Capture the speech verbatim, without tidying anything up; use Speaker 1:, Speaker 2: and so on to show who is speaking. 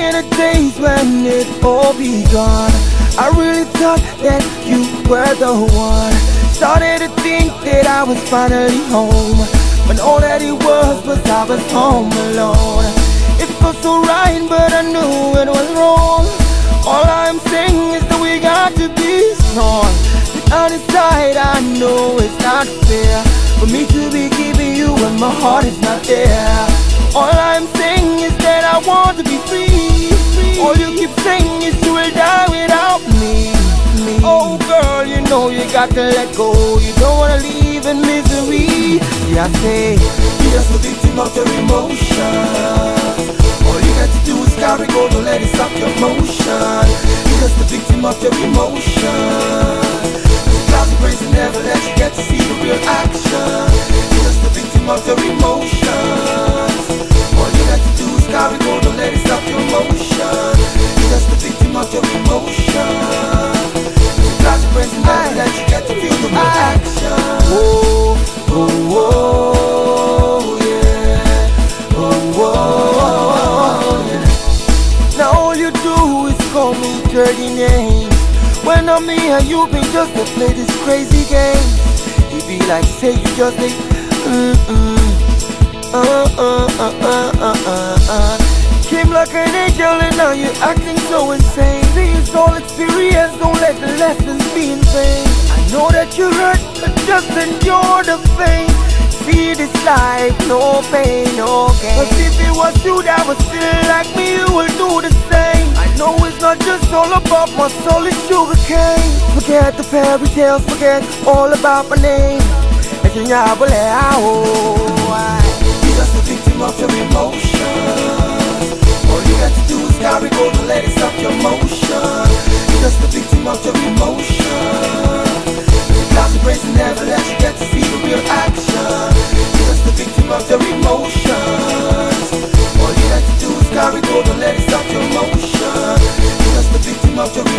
Speaker 1: in the days when it all begun, I really thought that you were the one. Started to think that I was finally home, when all that it was was I was home alone. It felt so right, but I knew it was wrong. All I'm saying is that we got to be strong. On the side, I know it's not fair for me to be giving you when my heart is not there. All I'm saying is that I want to be free. All you keep saying is you will die without me. Oh girl, you know you got to let go. You don't wanna live in misery. Yeah, I say you're just a victim of your emotions. All you got to do is carry go, don't let it stop your motion. You're just a victim of your emotions. Clouds of praise and never let you get to see the real action. You're just a victim of your emotions. All you got to do is carry go, don't let it stop your motion. You're just a victim of your emotions. Clouds of praise and never let you get to feel the real action. Oh, oh, oh, yeah. Oh, oh, yeah. Now all you do is call me dirty names. When I'm here, you been just to play this crazy game. It be like say you just like mm-mm. Uh, uh, uh, uh, uh, uh, uh. Came like an angel and now you're acting so insane. This all experience, don't let the lessons be in vain. I know that you hurt, but just endure the pain. See this life, no pain, no gain. But if it was you that was feeling like me, you will do the same. I know it's not just all about my soul, it's sugar cane. Forget the fairy tales, forget all about my name. You're just a victim of your emotions. All you got to do is carry go, don't let it stop your motion. You're just a victim of your emotions. The clouds of praise and never let you get to see the real action. You're just a victim of your emotions. All you got to do is carry go, don't let it stop your motion. You're just a victim of your